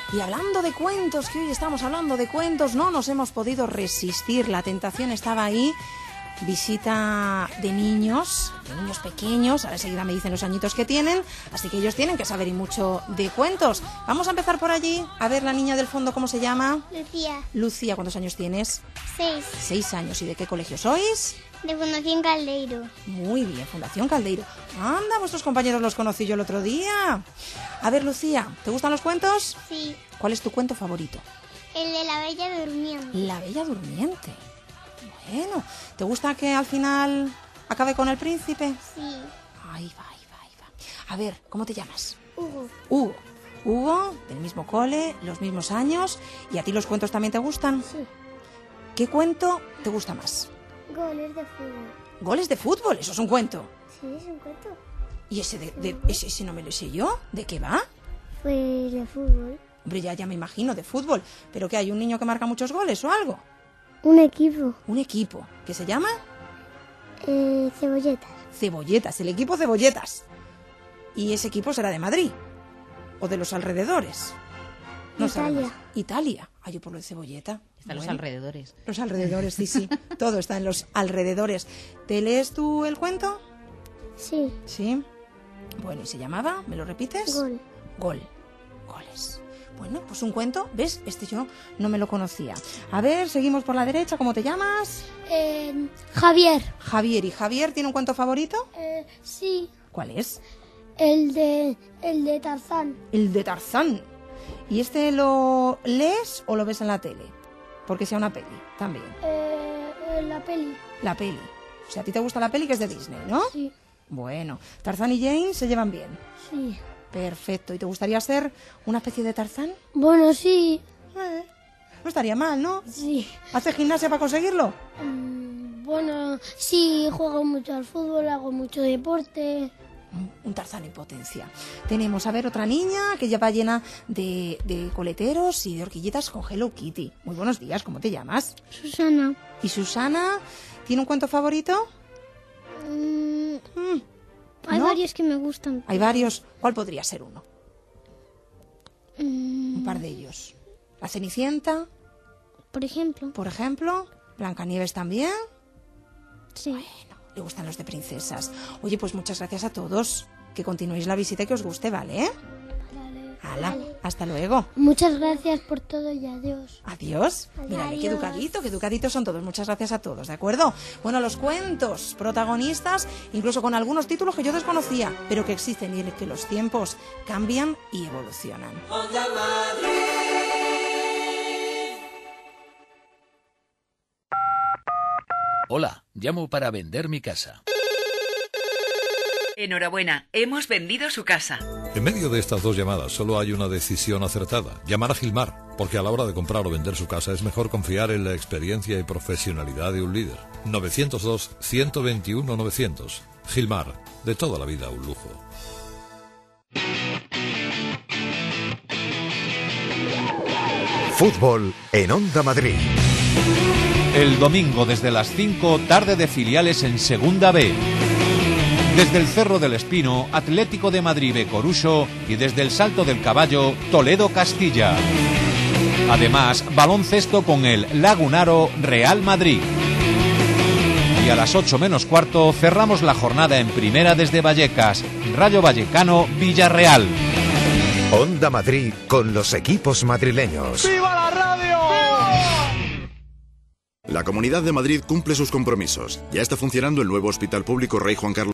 Y hablando de cuentos, que hoy estamos hablando de cuentos, no nos hemos podido resistir, la tentación estaba ahí. Visita de niños pequeños, ahora enseguida me dicen los añitos que tienen, así que ellos tienen que saber y mucho de cuentos. Vamos a empezar por allí, a ver la niña del fondo, ¿cómo se llama? Lucía. Lucía, ¿cuántos años tienes? 6. 6 años, ¿y de qué colegio sois? De Fundación Caldeiro. Muy bien, Fundación Caldeiro. Anda, vuestros compañeros los conocí yo el otro día. A ver, Lucía, ¿te gustan los cuentos? Sí. ¿Cuál es tu cuento favorito? El de la Bella Durmiente. La Bella Durmiente. Bueno, ¿te gusta que al final acabe con el príncipe? Sí. Ahí va, ahí va, ahí va. A ver, ¿cómo te llamas? Hugo. Hugo. Hugo, del mismo cole, los mismos años. ¿Y a ti los cuentos también te gustan? Sí. ¿Qué cuento te gusta más? Goles de fútbol. ¿Goles de fútbol? ¿Eso es un cuento? Sí, es un cuento. ¿Y ese no me lo sé yo? ¿De qué va? Fue de fútbol. Hombre, ya me imagino, de fútbol. ¿Pero qué hay, un niño que marca muchos goles o algo? Un equipo. Un equipo. ¿Qué se llama? Cebolletas. Cebolletas, el equipo Cebolletas. ¿Y ese equipo será de Madrid? ¿O de los alrededores? No Italia. sabemos. Italia. Ah, yo por lo de Cebolleta. Están los Bueno, alrededores. Los alrededores, sí, sí. Todo está en los alrededores. ¿Te lees tú el cuento? Sí. Sí. Bueno, ¿y se llamaba? ¿Me lo repites? Gol. Gol. Goles. Bueno, pues un cuento, ¿ves? Este yo no me lo conocía. A ver, seguimos por la derecha. ¿Cómo te llamas? Javier. Javier. ¿Y Javier tiene un cuento favorito? Sí. ¿Cuál es? El de Tarzán. El de Tarzán. ¿Y este lo lees o lo ves en la tele? Porque sea una peli, también. La peli. La peli. O sea, a ti te gusta la peli que es de Disney, ¿no? Sí. Bueno, Tarzán y Jane se llevan bien. Sí. Perfecto. ¿Y te gustaría ser una especie de Tarzán? Bueno, sí. No estaría mal, ¿no? Sí. ¿Haces gimnasia para conseguirlo? Bueno, sí, juego mucho al fútbol, hago mucho deporte. Un Tarzán en potencia. Tenemos, a ver, otra niña que ya va llena de coleteros y de horquillitas con Hello Kitty. Muy buenos días, ¿cómo te llamas? Susana. ¿Y Susana tiene un cuento favorito? Hay ¿No? varios que me gustan. Hay varios. ¿Cuál podría ser uno? Un par de ellos. La Cenicienta, Por ejemplo. por ejemplo. Blancanieves también. Sí. Bueno, le gustan los de princesas. Oye, pues muchas gracias a todos. Que continuéis la visita y que os guste, ¿vale? Hala, hasta luego. Muchas gracias por todo y adiós. Adiós. Mira, qué educaditos son todos. Muchas gracias a todos, ¿de acuerdo? Bueno, los cuentos, protagonistas, incluso con algunos títulos que yo desconocía, pero que existen y en que los tiempos cambian y evolucionan. Hola, llamo para vender mi casa. Enhorabuena, hemos vendido su casa. En medio de estas dos llamadas solo hay una decisión acertada: llamar a Gilmar, porque a la hora de comprar o vender su casa es mejor confiar en la experiencia y profesionalidad de un líder. 902-121-900. Gilmar, de toda la vida un lujo. Fútbol en Onda Madrid. El domingo desde las 5, tarde de filiales en Segunda B. Desde el Cerro del Espino, Atlético de Madrid B Coruso, y desde el Salto del Caballo, Toledo Castilla. Además, baloncesto con el Lagunaro Real Madrid. Y a las 8 menos cuarto cerramos la jornada en primera desde Vallecas, Rayo Vallecano Villarreal. Onda Madrid con los equipos madrileños. ¡Viva la radio! La Comunidad de Madrid cumple sus compromisos. Ya está funcionando el nuevo Hospital Público Rey Juan Carlos